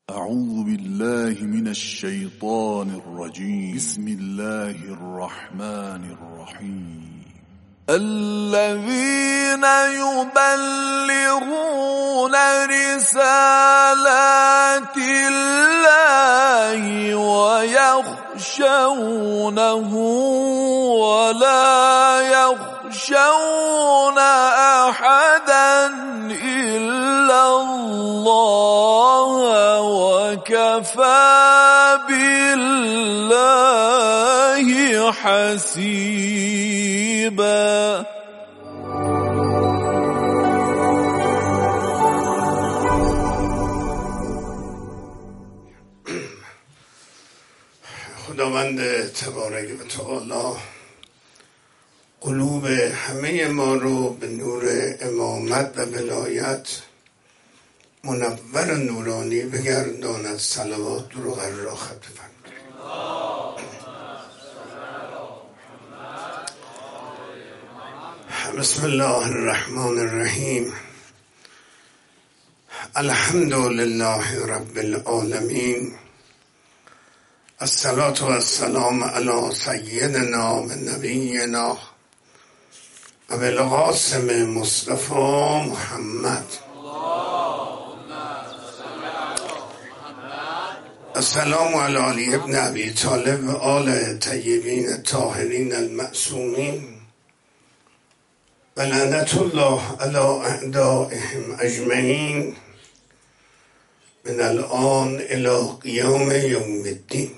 أعوذ بالله من الشيطان الرجيم. بسم الله الرحمن الرحيم. الذين يبلغون رسالات الله ويخشونه ولا يخشون أحدا إلا الله وكفى بالله حسيبا. خداوند تبارک و تعالی قلوب همه ما رو به نور امامت و ولایت منور و نورانی بگرداند. صلوات رو قرار خط بفرمایید. بسم الله الرحمن الرحیم. الحمد لله رب العالمین. الصلاة و السلام علی سیدنا و نبینا ابی القاسم مصطفی محمد. السلام علی علی ابن ابی طالب و آل طیبین الطاهرین المعصومین و لعنت الله علی اعدائهم اجمعین من الان الی قیام یوم الدین.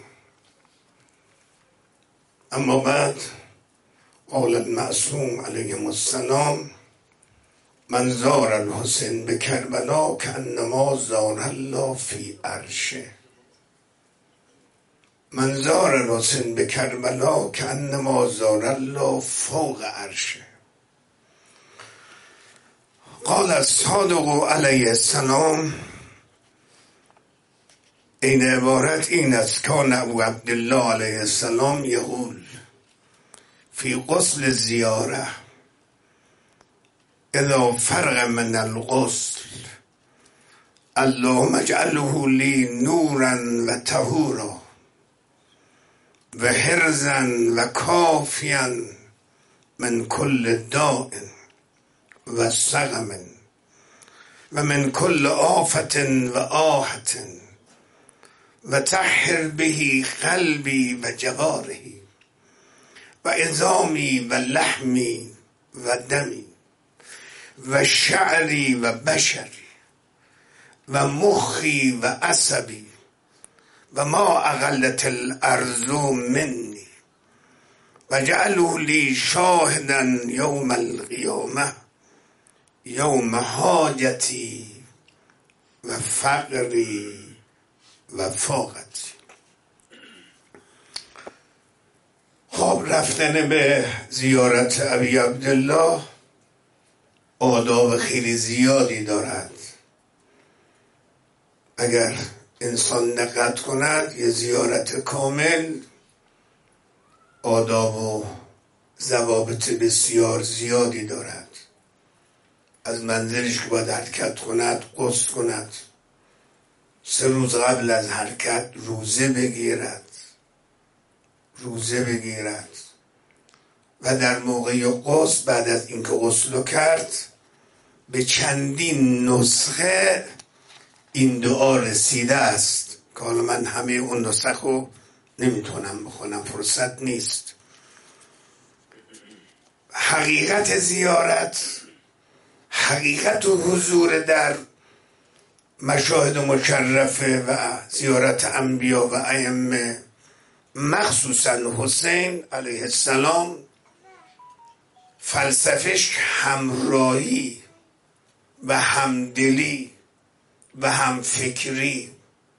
اما بعد، قال المعصوم علیه السلام: من زار الحسین به کربلا کانما زار الله فی عرشه. من زار الحسین به کربلا کانما زار الله فوق عرشه. قال الصادق علیه السلام: این عبارت این است: کان ابو عبدالله علیه السلام یقول فی غسل زیاره اذا فرغ من الغسل اللهم اجعله لی نورا و طهورا و حرزا و کافیا من کل داء و سقم و من کل آفت و آهت و طهر به قلبی و جوارحی و عظامی و لحمی و دمی و شعری و بشری و مخی و عصبی و ما اقلت الارض منی و جعله لی شاهدا یوم القیامه یوم حاجتی و فقری و فاقتی. خب، رفتن به زیارت ابی عبدالله آداب خیلی زیادی دارد. اگر انسان دقت کند، یه زیارت کامل آداب و ضوابط بسیار زیادی دارد. از منزلش که باید حرکت کند، غسل کند، 3 روز قبل از حرکت روزه بگیرد و در موقع غسل بعد از اینکه غسل کرد به چندین نسخه این دعا رسیده است که حالا من همه اون نسخ رو نمیتونم بخونم، فرصت نیست. حقیقت زیارت، حقیقت و حضور در مشاهد مشرفه و زیارت انبیا و ائمه، مخصوصا حسین علیه السلام، فلسفش همراهی و همدلی و همفکری،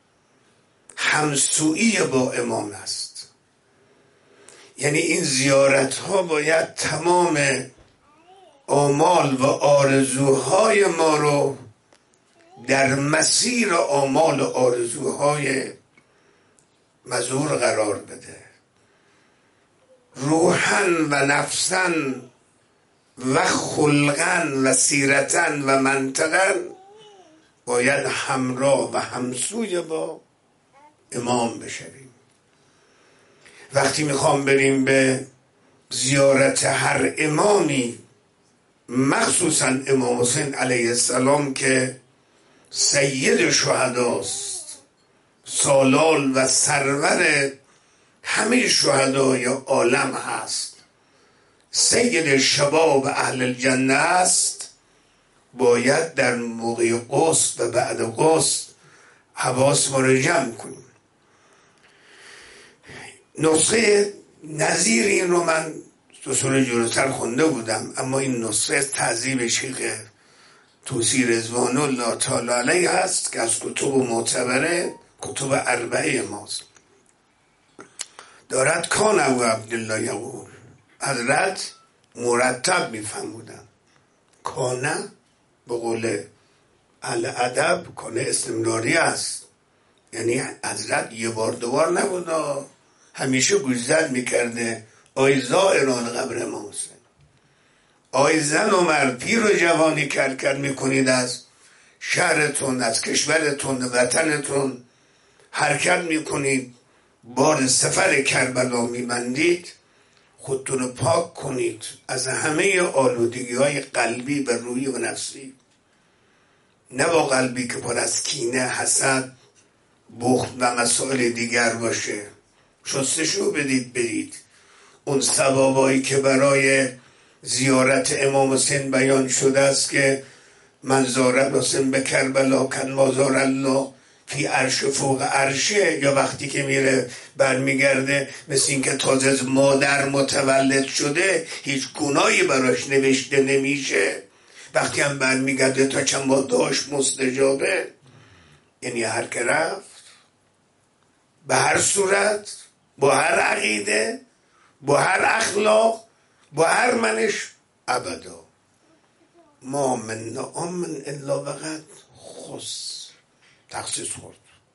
همسویی با امام است. یعنی این زیارت ها باید تمام آمال و آرزوهای ما رو در مسیر آمال و آرزوهای مزور قرار بده. روحاً و نفساً و خلقاً و سیرتاً و منطقاً باید همراه و همسوی با امام بشویم. وقتی میخوام بریم به زیارت هر امامی، مخصوصا امام حسین علیه السلام که سید شهداست، سالار و سرور همه شهدای عالم هست، سید شباب اهل الجنه است، باید در موقع غسل و بعد غسل حواس ما رو جمع کنیم. نسخه نظیر این رو من دو سال جلوتر خونده بودم، اما این نسخه تهذیب شیخ طوسی رضوان الله تعالی علیه هست که از کتب معتبره، کتب اربعه ماست. دارد کان ابو عبدالله یقول، حضرت مرتب میفهمودن. کانه به قول اهل ادب کانه استمراری است، یعنی حضرت یه بار دوبار نبود، همیشه گوشزد میکرده آی زائران قبر امام حسین، آی زن و مرد پیر و جوانی کرد میکنید از شهرتون، از کشورتون، وطنتون حرکت میکنید، بار سفر کربلا میبندید، خودتون رو پاک کنید از همه آلودگی های قلبی و روحی و نفسی، نه با قلبی که پر از کینه، حسد، بخل و مسائل دیگر باشه. شستشو بدید برید. اون ثوابایی که برای زیارت امام حسین بیان شده است که من زار حسین به کربلا کن مازار الله فی عرش فوق عرشه، یا وقتی که میره برمیگرده مثل این که تازه از مادر متولد شده، هیچ گناهی براش نوشته نمیشه، وقتی هم برمیگرده تا چند ماه داشت مستجابه. یعنی هر که رفت به هر صورت، با هر عقیده، با هر اخلاق، با هر منش، ابدا ما من آمن الا وقت خص، تخصیص خورد.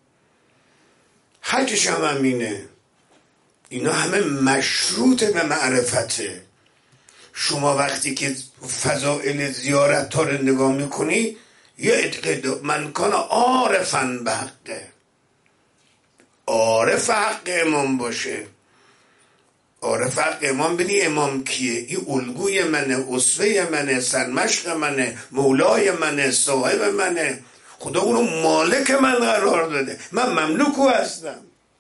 حجش هم همینه، اینا همه مشروط به معرفته. شما وقتی که فضائل زیارت ها رو نگاه میکنی، یه اعتقاد من کان عارفا به حقه، عارف حق امام باشه. عارف حق امام بدی امام کیه؟ این الگوی منه، اسوه منه، سرمشق منه، مولای منه، صاحب منه، خدا اونو مالک من قرار داده، من مملوکو هستم.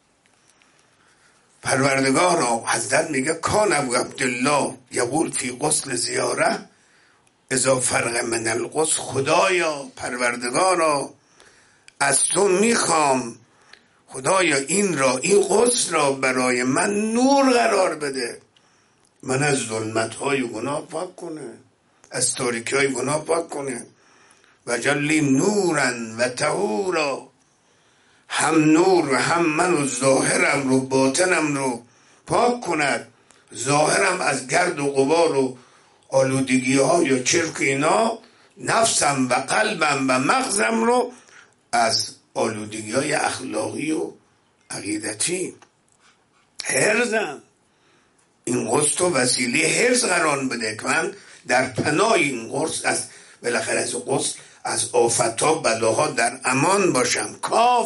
پروردگارا حضرت میگه کان ابو عبدالله یقول فی غسل زیاره اذا فرغ من الغسل، خدایا پروردگارا از تو میخوام، خدایا این غسل را برای من نور قرار بده، من از ظلمت های گناه پاک کنه، از تاریکی های گناه پاک کنه. و جلی نورن و طهورا، هم نور و هم من و ظاهرم رو باطنم رو پاک کند. ظاهرم از گرد و غبار و آلودگی ها یا چرک اینا، نفسم و قلبم و مغزم رو از آلودگی های اخلاقی و عقیدتی. حرزم این غسل و وسیله حرز قرار بده که من در پناه این غسل، از بالاخره از غسل از آفتها بلاها در امان باشم.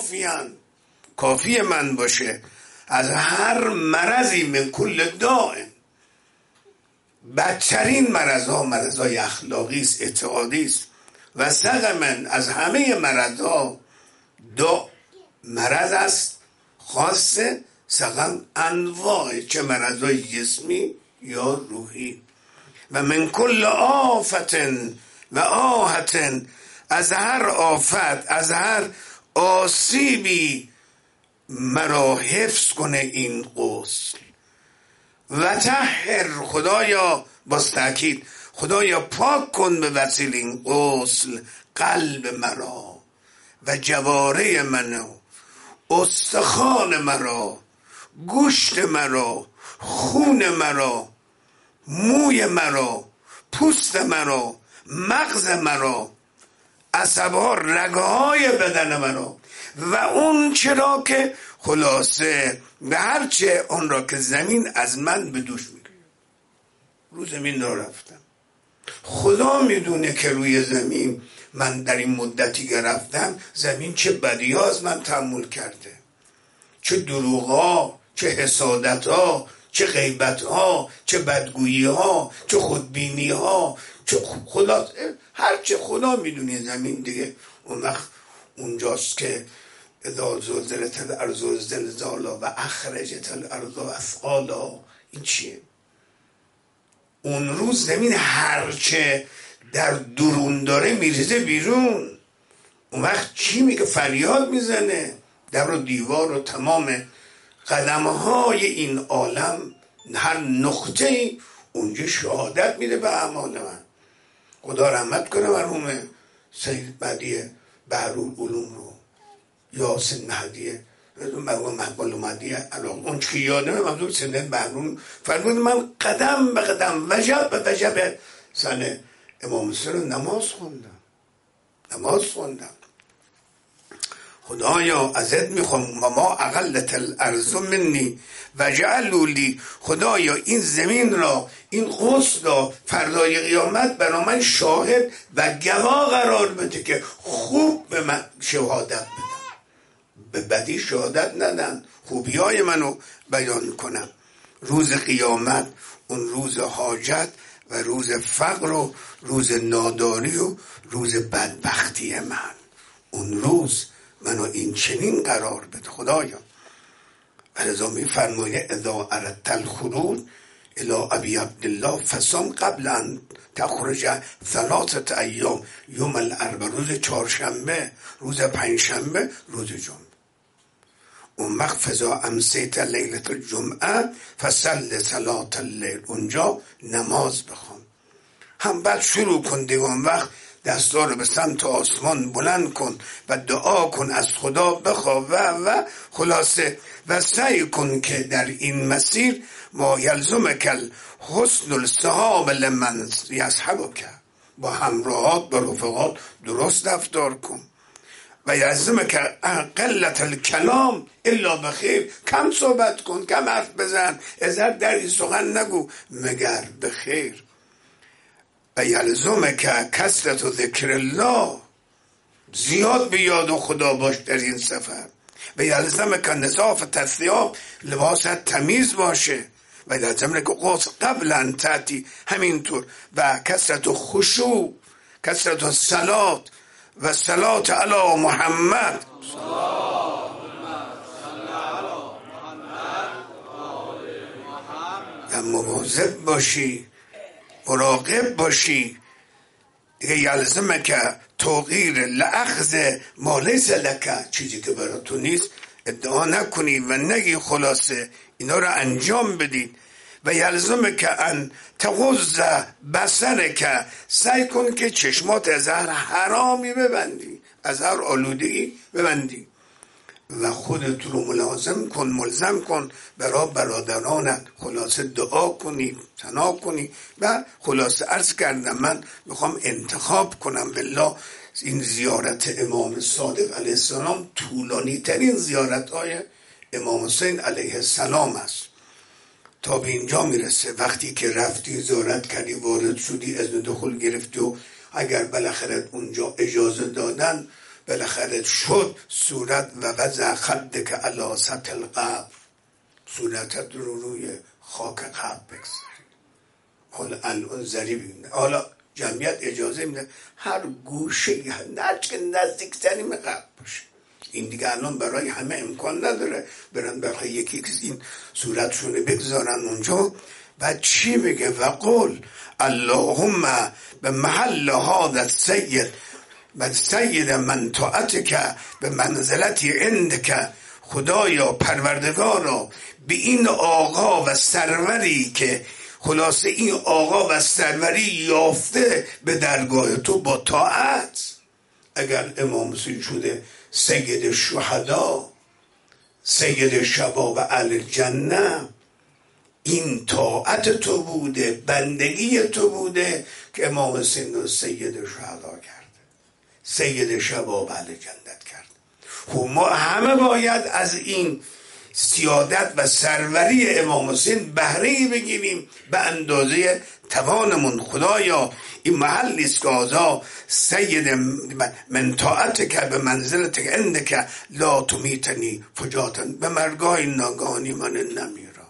کافی من باشه از هر مرضی، من کل داء. بدترین مرضها مرضهای اخلاقی است، اعتقادی است. و سقمن از همه مرضها دو مرض است خاص، سقم انواع، چه مرضهای جسمی یا روحی. و من کل آفتن و آهتن، از هر آفت، از هر آسیبی مرا حفظ کنه این غسل. و طهر، خدایا باز تأکید، خدایا پاک کن به وسیله این غسل قلب مرا و جواره منو، استخوان مرا، گوشت مرا، خون مرا، موی مرا، پوست مرا، مغز مرا، عصبها، رگهای بدن مرا، و اون چرا که خلاصه به هرچه اون را که زمین از من به دوش میگیره. رو زمین را رفتم، خدا میدونه که روی زمین من در این مدتی که رفتم زمین چه بدی ها از من تحمل کرده، چه دروغ ها، چه حسادت ها، چه غیبت ها، چه بدگویی ها، چه خودبینی ها، چه خدا، هرچه خدا میدونه زمین دیگه. اون وقت اونجاست که اذا زلزلت الارض زلزالها و اخرجت الارض اثقالها. این چیه؟ اون روز زمین هرچه در درون داره میریزه بیرون. اون وقت چی میگه؟ فریاد میزنه. در و دیوار و تمام قدمهای این عالم، هر نقطه اونجا شهادت میده به اعمال من. خدا رحمت کنه مرحوم سید بعدی بحرالعلوم رو، یاسین مهدیه مرحوم مقبول مهدی الان اون که یادمه منظور سید بحرالعلوم فرمود من قدم به قدم وجب به وجب سن امام حسین رو نماز خوندم. خدایا ازت میخوام و ما اقلت الارض منی و جعلوا لی، خدایا این زمین را، این قدس را فردای قیامت برای من شاهد و گواه قرار بده که خوب به من شهادت بدن، به بدی شهادت ندن، خوبی های منو بیان کنم. روز قیامت اون روز حاجت و روز فقر و روز ناداری و روز بدبختی من، اون روز منو این چنین قرار بده خدایا. ولذا میفرمایه اذا اردت الخروج الی ابی عبدالله فصم قبل ان تخرج 3 ایام، یوم الاربعاء روز چهارشنبه، روز پنجشنبه، روز جمعه. اون وقت فضا امسیت لیلت الجمعه فصل صلات اللیل، اونجا نماز بخوان. هم بعد شروع کن دیگه، اون وقت دستا رو به سمت آسمان بلند کن و دعا کن، از خدا بخوا و خلاصه و سعی کن که در این مسیر ما یلزمک حسن الصحاب لمن یصحبک، با همراهات با رفقات درست رفتار کن. و یلزمک قلت الکلام الا بخیر، کم صحبت کن، کم حرف بزن، ازر در این سخن نگو مگر بخیر. و یلزمک کثرت و ذکر الله، زیاد به یاد خدا باش در این سفر. و یلزمک نظافت الثیاب، لباست تمیز باشه. و یلزمک قصد قبل ان تأتی، همینطور. و کثرت و خشوع، کثرت و صلات و صلات علی محمد، و مواظب باشی، مراقب باشی دیگه. یلزمک توقیر لاخذ ما لیس لک، چیزی که برای تو نیست ادعا نکنی و نگی، خلاصه اینا رو انجام بدید. و یلزمک ان تغض بصرک، سعی کن که چشمات از هر حرامی ببندی، از هر آلودگی ببندی. و خودت رو ملزم کن برای برادرانت، خلاصه دعا کنی، ثنا کنی. و خلاصه عرض کردم من میخوام انتخاب کنم بالله این زیارت امام صادق علیه السلام طولانی ترین زیارت های امام حسین علیه السلام است. تا به اینجا میرسه وقتی که رفتی زیارت کردی، وارد شدی، اذن دخول گرفتی و اگر بالاخره اونجا اجازه دادن بالاخره شد، صورت و وضع خدک علی سطح القبر، صورتت رو روی خاک قبر بگذاری. حالا الان ذریب، حالا جمعیت اجازه میده هر گوشه نرچه که نزدیکترین قبر باشه. این دیگه الان برای همه امکان نداره برن برای یکی این صورتشونه بگذارن اونجا. و چی میگه؟ و قول اللهم به محل هذا السید و سید من طاعتک به منزلتی عندک، خدایا پروردگارا به این آقا و سروری که خلاصه این آقا و سروری یافته به درگاه تو با طاعت، اگر امام حسین شده سید شهدا، سید شباب اهل جنه، این طاعت تو بوده، بندگی تو بوده که امام حسین رو سید شهدا کرد، سید شباب اهل جنت کرد. خب ما همه باید از این سیادت و سروری امام حسین بهره‌ای بگیریم به اندازه توانمون. خدایا این محلی است که آزا سید من طاعتک به منزلتک عندک لا تمیتنی فجاتا. به مرگای ناگهانی من نمیرم،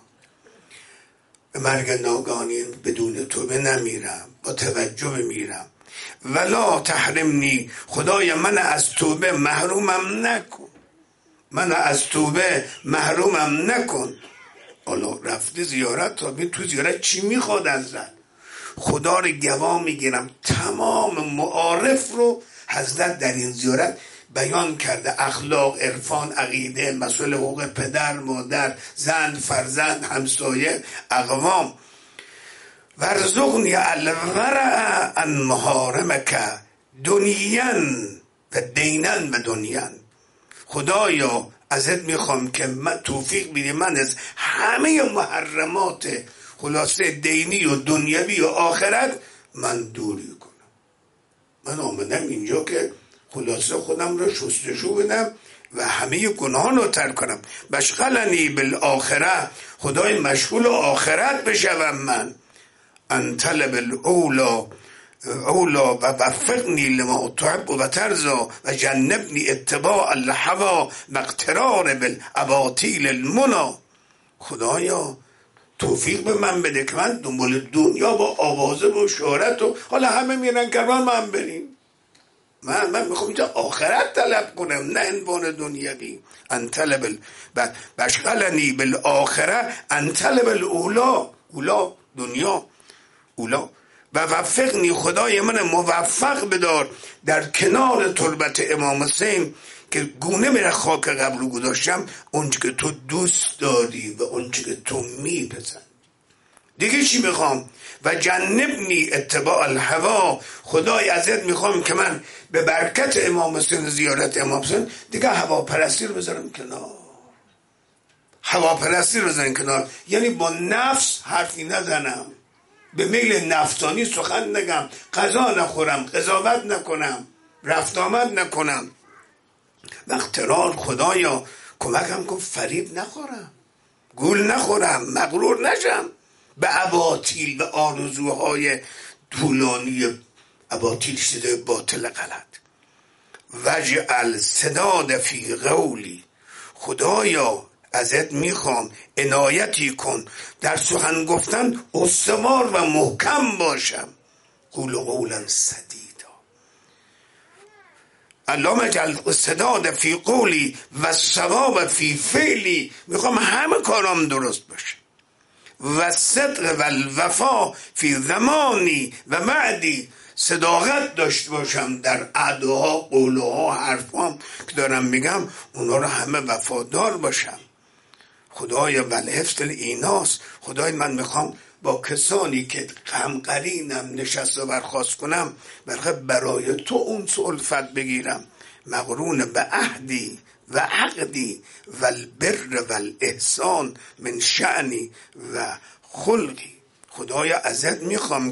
به مرگ ناگهانی بدون توبه نمیرم، با توجه میرم. ولا تحرمنی، خدایا من از توبه محرومم نکن، من از توبه محرومم نکن. حالا رفتی زیارت، تا ببین تو زیارت چی میخواد ازت. خدا رو گواه میگیرم تمام معارف رو حضرت در این زیارت بیان کرده، اخلاق، عرفان، عقیده، مسئله حقوق پدر، مادر، زن، فرزند، همسایه، اقوام. ورزقنی الورع عن محارمک دنیا و دینا و دنیا. خدایا ازت میخوام که من توفیق بیدی من از همه محرمات خلاصه دینی و دنیوی و آخرت من دوری کنم. من آمدم اینجا که خلاصه خودم رو شستشو بدم و همه گناهان رو ترک کنم. مشغلنی بالآخره، خدای مشغول آخرت بشوم من. ان طلب الاولا و وفقنی لما تحب و ترضا و جنبنی اتباع الهوا و اقترار بالاباطیل المنا. خدایا توفیق به من بده که من دنبال دنیا با آوازه و شهرت و حالا همه میرن کرمان من بریم. من میخوام اینجا آخرت طلب کنم نه عنوان دنیوی. ان طلب بشغلنی بالآخره ان طلب الاولا، اولا دنیا، اولا و وفقنی، خدای من موفق بدار در کنار تربت امام حسین که گونه میره خاک قبر رو گذاشتم اونچه که تو دوست داری و اونچه که تو میپسند. دیگه چی میخوام؟ و جنبنی اتباع الهوا، خدای ازت میخوام که من به برکت امام حسین، زیارت امام حسین، دیگه هواپرستی رو بذارم کنار. هواپرستی رو بذارم کنار، یعنی با نفس حرفی نزنم، به میل نفسانی سخن نگم، غذا نخورم، قضاوت نکنم، رفت آمد نکنم. وقترار خدایا کمکم کن فریب نخورم، گول نخورم، مغرور نشم به اباطیل و آرزوهای طولانی اباطیل، چیزای باطل غلط. وجعل سداد فی قولی، خدایا ازت میخوام عنایتی کن در سخن گفتن استوار و محکم باشم. قول قولا سدیدا، اللهم اجعل السداد فی قولی و الصواب فی فعلی. میخوام همه کارام درست باشه. و الصدق و الوفا فی زمانی و بعدی، صداقت داشته باشم در ادعاها، قولها، حرفام که دارم میگم اونا رو همه وفادار باشم. خدایا والحفظ الیناس، خدای من میخوام با کسانی که غمقرینم نشست و برخاست کنم برای تو اون الفت بگیرم، مقرون به عهدی و عقدی و البر و الاحسان من شأنی و خلقی. خدایا ازت میخوام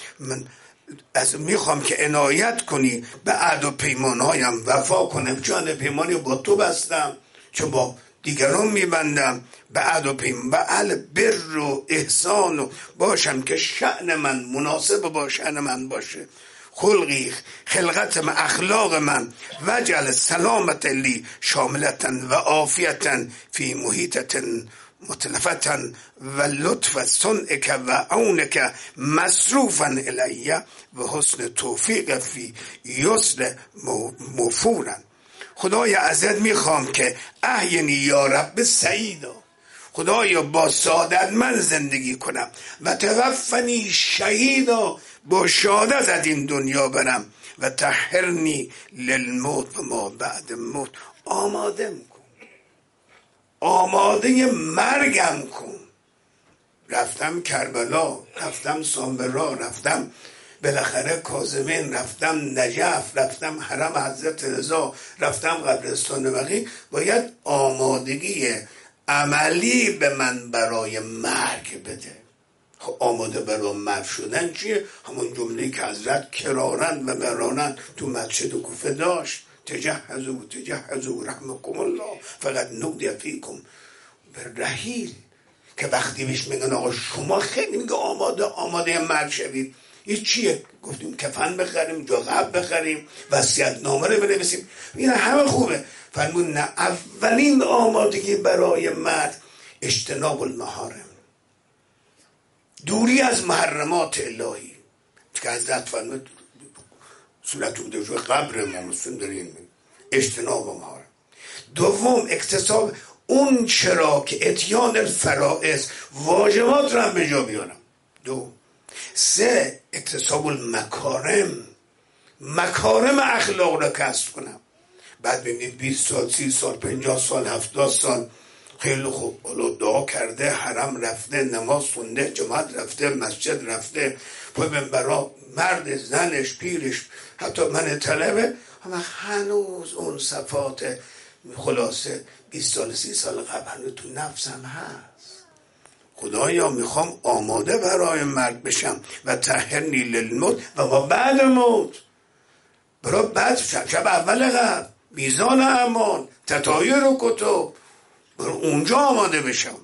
که عنایت کنی به عهد و پیمانهایم وفا کنم. جان پیمانی با تو بستم چون با دیگران میبندم به عهد و پیمان و البر و احسان و باشم که شأن من مناسب با شأن من باشه. خلقی، خلقت من، اخلاق من. وجعل سلامت لی شاملتن و عافیتن فی محیطتن متلفتن و لطف صنعک و عونک مصروفا الیه و حسن توفیق فی یسر مفورا. خدایا ازت میخوام که احینی یا رب سعیدا، خدایا با سعادت من زندگی کنم و توفنی شهیدا، با شهادت از این دنیا برم و طهرنی للموت و ما بعد موت. آمادم کن، آماده مرگم کن. رفتم کربلا، رفتم سامرا، رفتم بالاخره کاظمین، رفتم نجف، رفتم حرم حضرت رضا، رفتم قبرستان بقیع. باید آمادگی عملی به من برای مرگ بده. خب آماده برای مرگ شدن چیه؟ همون جمله که حضرت کرارن و مرارن تو مسجد کوفه داشت، تجهزوا رحمکم الله فقد نودی فیکم. به رحیل که وقتی بهش میگن آقا شما خیلی میگه آماده مرگ شوید، این چیه؟ گفتیم کفن بخریم، جا قبر بخریم، وصیت نامه رو بنویسیم، این همه خوبه. فرمود نه، اولین آمادگی برای مرگ اجتناب المحارم، دوری از محرمات الهی که حضرت فرمود صورت بوده شو قبر ما مسلم داریم، اجتناب محارم. دوم اکتساب اون چرا که اتیان الفرائض واجبات رو هم به جا بیارم. دو. سه اکتساب المکارم، مکارم اخلاق رو کسب کنم. بعد ببینید 20 سال 30 سال 50 سال 70 سال خیلی خوب، حالا دعا کرده، حرم رفته، نماز خونده، جماعت رفته، مسجد رفته، پای منبرا، مرد زنش پیرش حتی من طلبه، اما هنوز اون صفات خلاصه 20 سال 30 سال قبل هنوز تو نفسم هست. خدایا میخوام آماده برای مرگ بشم و طهرنی للموت و با بعد موت، برای بعد شب اول قبل میزان اعمال تطایر و کتب، برای اونجا آماده بشم.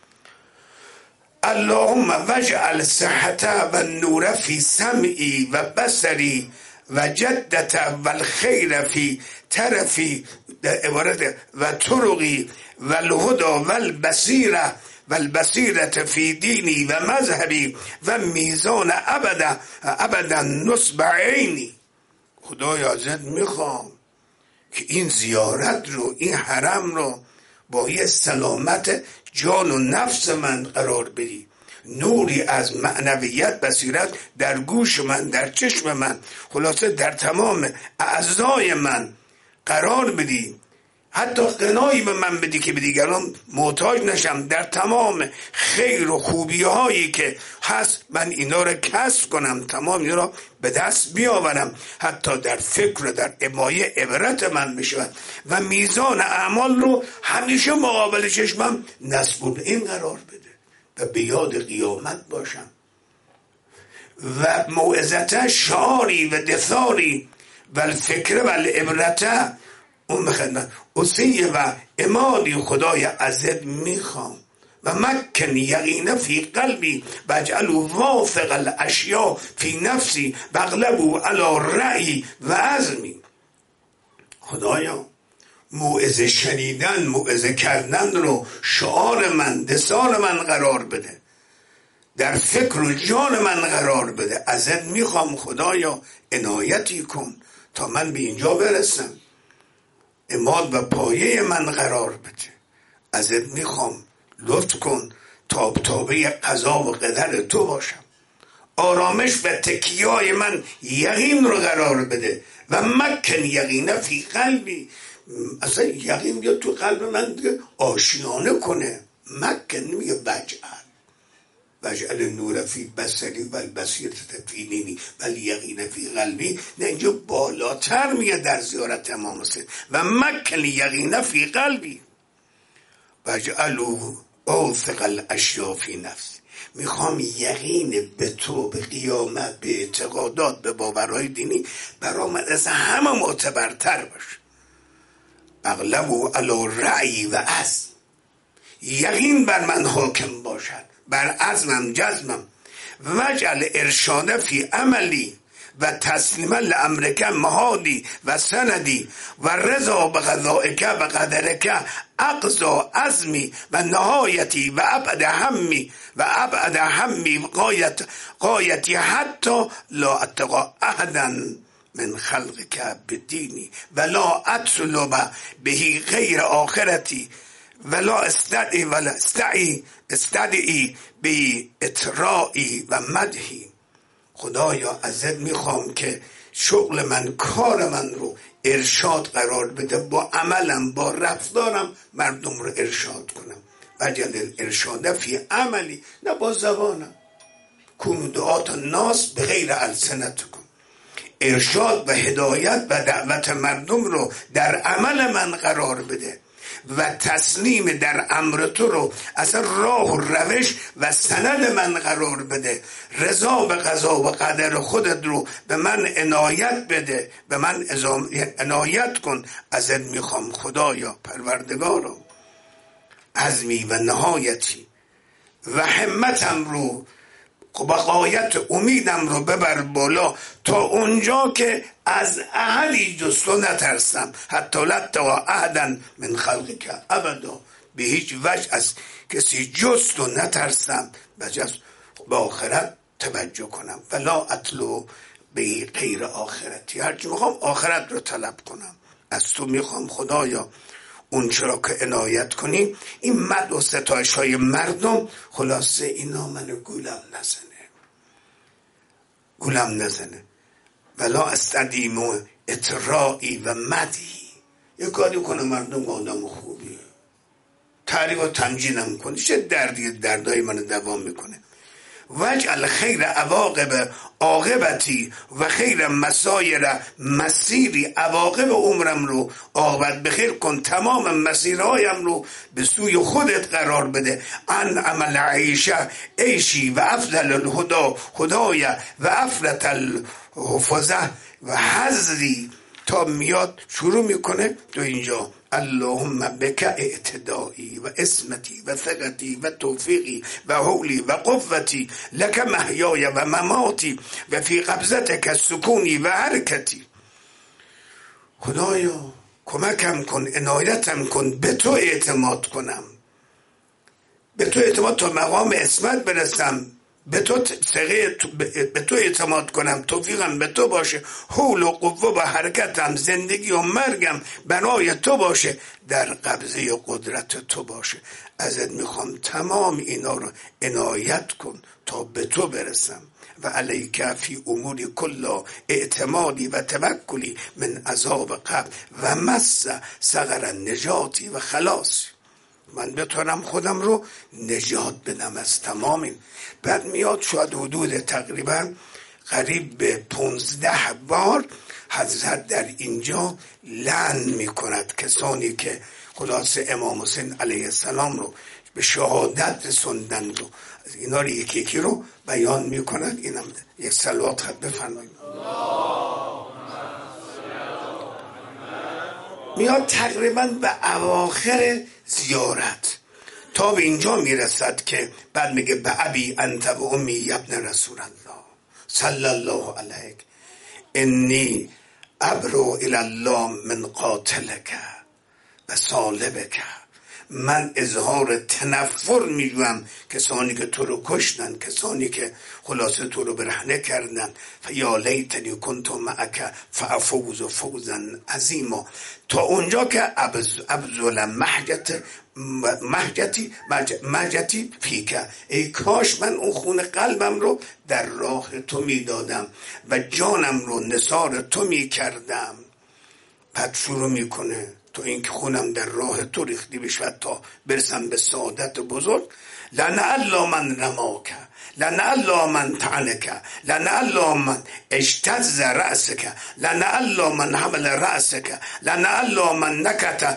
اللهم وجعل صحت و نور فی سمعی و بصری و جدت و الخیر فی طرفی عبارت و طرقی و الهدا و البصیره و البصیرت فی دینی و مذهبی و میزان ابدا نصب عینی. خدایا ازت میخوام که این زیارت رو، این حرم رو با یه سلامت جان و نفس من قرار بدی، نوری از معنویت بصیرت در گوش من، در چشم من، خلاصه در تمام اعضای من قرار بدی، حتی غنایی به من بدی که به دیگران محتاج نشم، در تمام خیر و خوبی هایی که هست من اینا رو کسب کنم، تمام اینا رو به دست بیاورم، حتی در فکر و در مایه عبرت من بشود و میزان اعمال رو همیشه مقابل چشمم نسبون این قرار بده و به یاد قیامت باشم و موعظت شعاری و دثاری و الفکر و العبرت اون بخندن اصیه و امادی. خدای ازت میخوام و مکن یقین فی قلبی و اجعلو وافق الاشیاء فی نفسی و اغلبو علی رأی و عزمی. خدایا موعظه شنیدن، موعظه کردن رو شعار من، دثار من قرار بده، در فکر و جان من قرار بده. ازت میخوام خدایا عنایتی کن تا من به اینجا برسم، عماد و پایه من قرار بده. ازت میخوام لطف کن تابه قضا و قدر تو باشم، آرامش و تکیه‌های من یقین رو قرار بده و مکن یقین فی قلبی. اصلا یقین یا تو قلب من دیگه آشیانه کنه. مکن نمیگه وجعل نور فی بصری و البصیرة فی دینی و الیقین فی قلبی. نه اینجا بالاتر میگه در زیارت امام حسین و مکن یقین فی قلبی وجعلوا اوثق الاشیاء فی نفسی. میخوام یقین به تو، به قیامت، به اعتقادات، به باورهای دینی برای من از همه معتبرتر باشه. اغلبو علی رأی و عزم، یقین بر من حاکم باشد، بر عزمم جزمم. وجعل ارشاد فی عملی و تسلیم لامرک مهادی و سندی و رضا به قضائک و قدرک اقضا عزمی و نهایتی و ابعد هممی غایتی حتی لا اتقا احدا من خلقک بدینی ولا اطلب بهی غیر آخرتی ولا استدعی به اطرائی و مدحی. خدایا ازت میخوام که شغل من، کار من رو ارشاد قرار بده، با عملم، با رفتارم مردم رو ارشاد کنم. وجعل ارشاد فی عملی، نه با زبانم. کونوا دعاة الناس بغیر السنتکم. ارشاد و هدایت و دعوت مردم رو در عمل من قرار بده و تسلیم در امر تو رو اصلا راه و روش و سند من قرار بده. رضا به قضا و قدر خودت رو به من عنایت بده، به من عنایت کن. ازت میخوام خدایا پروردگارم عزمی و نهایتی و همتم رو و غایت امیدم رو ببر بالا تا اونجا که از احدی جز تو نترسم، حتی لتا احدا من خلقک ابدا، به هیچ وجه از کسی جز تو نترسم بجز به آخرت توجه کنم. ولا اطلو به غیر آخرتی، هرچی میخوام آخرت رو طلب کنم، از تو میخوام خدایا اون چرا که عنایت کنی. این مد و ستایش های مردم خلاصه اینا منو گولم نزنه. ولا استدیم و اطرائی و مدی، یه کاری کنه مردم آدم خوبیه، تعریف و تمجیدم کنه، چه دردای منو دوام میکنه. وجعل خیر عاقبتی و خیر مسایر مسیری، عواقب عمرم رو عاقبت بخیر کن، تمام مسیرهایم رو به سوی خودت قرار بده. ان عمل عیشی و افضل هدای و افرت الحفظه و حذری، تا میاد شروع میکنه تو اینجا اللهم بک اعتدایی و اسمتی و ثقتی و توفیقی و حولی و قوتی، لک محیای و مماتی و فی قبضتک سکونی و حرکتی. خدایا کمکم کن، عنایتم کن، به تو اعتماد کنم، به تو اعتماد تا مقام اسمت برسم، به تو اعتماد کنم، توفیقم به تو باشه، حول و قوه و حرکتم، زندگی و مرگم برای تو باشه، در قبضه قدرت تو باشه. ازت میخوام تمام اینا رو عنایت کن تا به تو برسم. و علیک فی اموری کلا اعتمادی و توکلی من عذاب قبر و مس صغر نجاتی و خلاصی. من بتونم خودم رو نجات بدم از تمام این. بعد میاد شاید حدود تقریبا قریب به 15 بار حضرت در اینجا لعن میکند کسانی که خلاصه امام حسین علیه السلام رو به شهادت رسوندند و اینا رو یکی یکی رو بیان میکنند. اینم یک صلوات خط بفرمایید. میاد تقریبا به اواخر زیارت تا به اینجا میرسد که بعد میگه به ابی انت و امی ابن رسول الله صلی الله علیک انی ابرو الی الله من قاتلک و سالبک. من اظهار تنفر میجوم کسانی که تو رو کشتن، کسانی که خلاصه تو رو برهنه کردن. فیا لیتنی کنت معک فافوز فوزا عظیما، تا اونجا که ابذل مهجتی فیک، ای کاش من اون خون قلبم رو در راه تو میدادم و جانم رو نثار تو میکردم. بعد شروع میکنه تو این که خونم در راه تو ریختی بشود تا برسم به سعادت بزرگ. لنعلا من رماک، لنعلا من تعنک، لنعلا من اجتز رأسک، لنعلا من حمل رأسک، لنعلا من نکت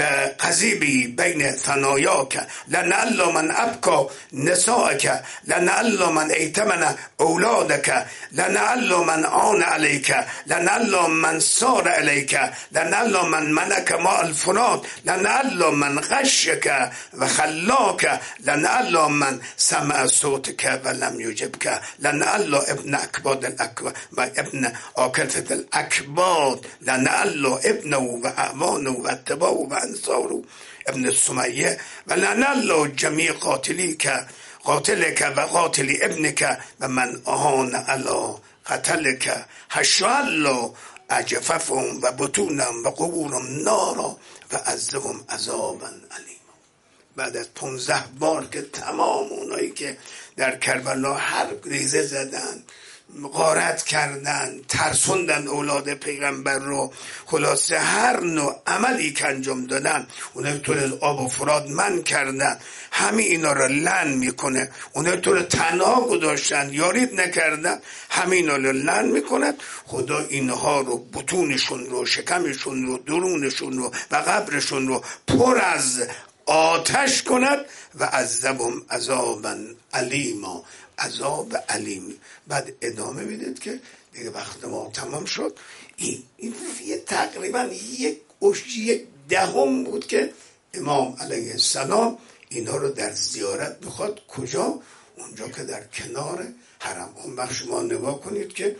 قضیبی بین ثنایاک، لنعلا من ابکا نسائک، لنعلا من ایتمن اولادک، لنعلا من آن علیک، لنعلا من سار علیک، لنعلا من منک ما الفرات، لنعلا من غشک و خلاک، لنعلا من سمع صوتک و لم یجبک، لنعلا ابن اکباد الاکباد و ابن آکلفت الاکباد، لنعلا ابن و اعوان و اتباع و انصار ابن سمیه، و لنعلا جمیع قاتلک و قاتل ابنک و من آهان علی قتلک، حشالله اجففهم و بطونم و قبورم نارا و عذبهم عذابا علیم. بعد از 15 بار که تمام اونایی که در کربلا هر ریزه زدن، غارت کردن، ترسوندن اولاد پیغمبر رو، خلاصه هر نوع عملی که انجام دادن، اونایی طور از آب و فرات من کردن، همه اینا رو لعن میکنه. اونایی طور تنها گذاشتن، یارید نکردن، همه اینا رو لعن میکنه. خدا اینها رو، بطونشون رو، شکمشون رو، درونشون رو و قبرشون رو پر از آتش کند و عذبهم عذابا علیما، عذاب علیم. بعد ادامه میدید که دیگه وقت ما تمام شد. این تقریبا یک دهم بود که امام علیه السلام اینا رو در زیارت میخواد. کجا؟ اونجا که در کنار حرم. اون بخش شما نگاه کنید که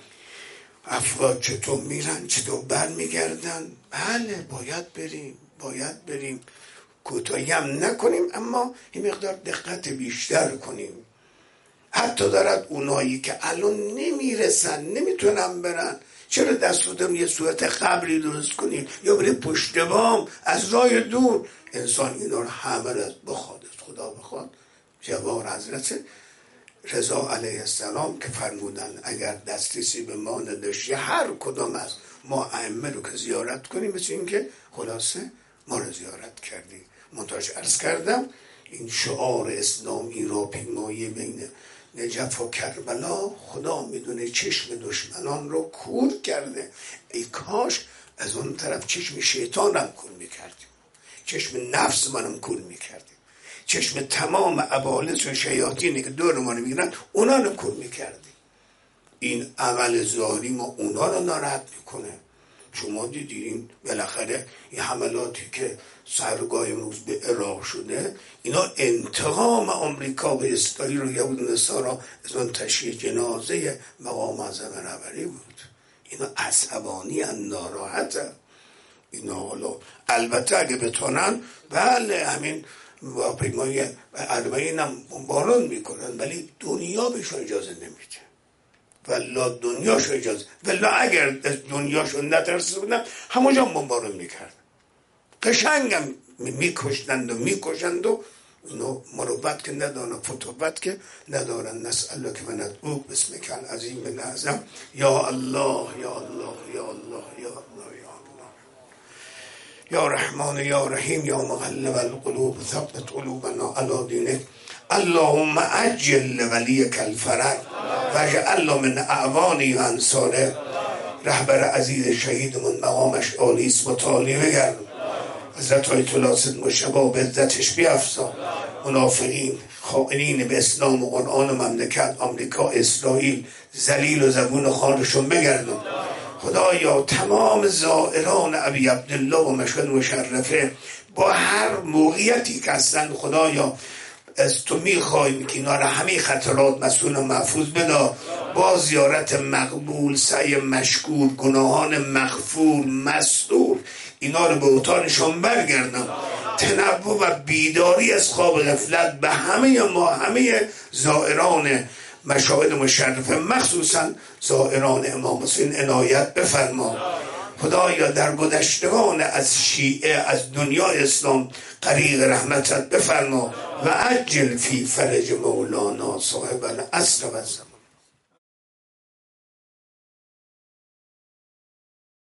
افراد چطور میرن، چطور بر میگردن. بله باید بریم کوتاهی هم نکنیم، اما این مقدار دقت بیشتر کنیم. حتی دارد اونایی که الان نمیرسن، نمیتونن برن، چرا دستودم یه صورت قبری درست کنیم یا بره پشت بام از راه دور. انسان اینا رو همه رو بخواد، خدا بخواد. جوار حضرت رضا علیه السلام که فرمودن اگر دسترسی به ما نداشت هر کدام از ما ائمه رو که زیارت کنیم، مثل این که خلاصه ما رو زیارت کردیم. منتهاش عرض کردم این شعار اسلامی رو پیمایی بین نجف و کربلا خدا میدونه چشم دشمنان رو کور کرده. ای کاش از اون طرف چشم شیطان هم کور میکردیم، چشم نفس منم کور میکردیم، چشم تمام ابالس و شیاطینی که دور ما رو میگیرن اونا رو کور میکردیم. این عمل ظاهری ما اونا رو ناراحت میکنه. شما دیدین بالاخره این حملاتی که سرگاه امروز به عراق شده، اینا انتقام آمریکا به اسرائیل و یهود نصارا از اون تشییع جنازه مقام اعظم رهبری بود. اینا عصبانی ان، ناراحتن. اینا حالا البته اگه بتونن بله همین هواپیمای اربعین هم بمباران میکنن، ولی دنیا بهشون اجازه نمیده. والله دنیاشو اجازه، والله اگر دنیاشو نترسیده بودن همونجا بمباران میکرد. قشنگم میکشند و اینو مروت که ندارن، فتوت که ندارن. نسأله که من ادعوک بسمک العظیم الاعظم یا الله یا الله یا الله یا الله یا الله یا رحمان یا رحیم یا مقلب القلوب ثبت قلوبنا علی دینک. اللهم عجل ولیک الفرج واجعل من اعوانی و انصاره. رهبر عزیز شهیدمون مقامش عالیست، متعالی بگرد. حضرت آیت الله سید مجتبی به عزتش بیفزا. منافقین خائنین به اسلام و قرآن و مملکت آمریکا اسرائیل ذلیل و زبون خانشون بگردون. خدایا تمام زائران ابی عبدالله و مشهد مشرفه با هر موقعیتی که هستن، خدایا از تو میخوایم که اینا را همه خطرات مسئول و محفوظ بدا. با زیارت مقبول، سعی مشکور، گناهان مغفور مستور، اینا رو به اتانشون برگردن. تنوع و بیداری از خواب غفلت به همه ما، همه زائران مشاهد مشرفه، مخصوصا زائران امام حسین عنایت بفرما. خدایا در گذشتگان از شیعه از دنیا اسلام غریق رحمتت بفرما و عجل فی فرج مولانا صاحب العصر و الزمان.